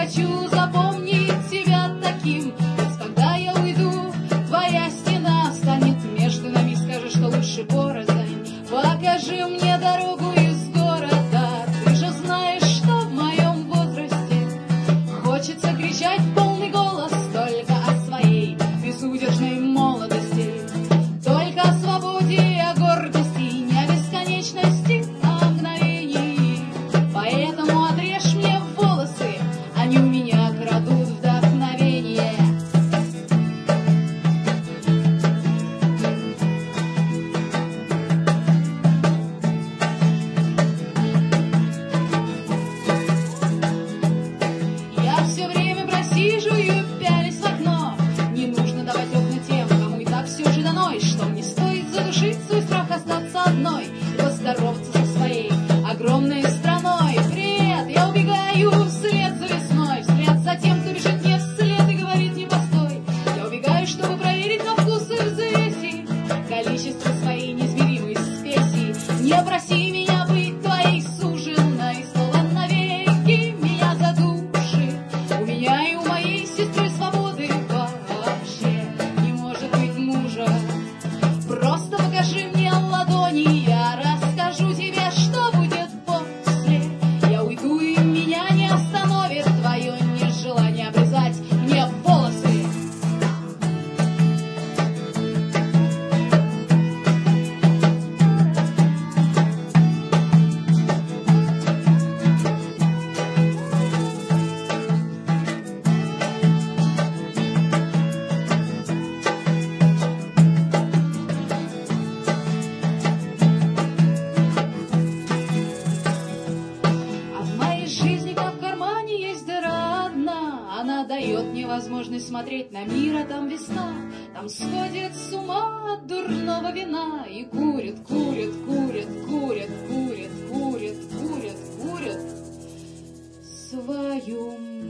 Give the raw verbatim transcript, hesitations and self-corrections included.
хочу запомнить тебя таким. Ведь когда я уйду, твоя стена станет между нами. Скажи, что лучше порознь. Покажи мне дорогу из города. Ты же знаешь, что в моем возрасте хочется кричать в полный голос только о своей безудержной молодости, только о свободе и о гордости, не о бесконечности, а о мгновении. Поэтому отрежь мне волосы, они у меня крадут вдохновение. Я все время просиживаю, пялись в окно. Не нужно давать окна тем, кому и так все же дано, и что мне стоит задушить свой страх, остаться одной и поздороваться со своей огромной страной. Привет, я убегаю вслед за весной, вслед за тем, кто бежит мне вслед и говорит не постой. Я убегаю, чтобы проверить на вкус и взвеси количество своей неизмеримой спеси. Не проси меня быть твоей суженой, слово навеки меня задушит. У меня и у моей сестры свободы вообще не может быть мужа. Просто покажи мне ладони, я расскажу тебе, что будет после. Я уйду, и меня не остановит твое нежелание обрезать мне волосы. А в моей жизни, как в кармане, есть дыра одна. Она дает мне возможность смотреть на мир, а там весна. Там сходит с ума от дурного вина и курит, курит, курит, курит, курит, курит, курит, курит свою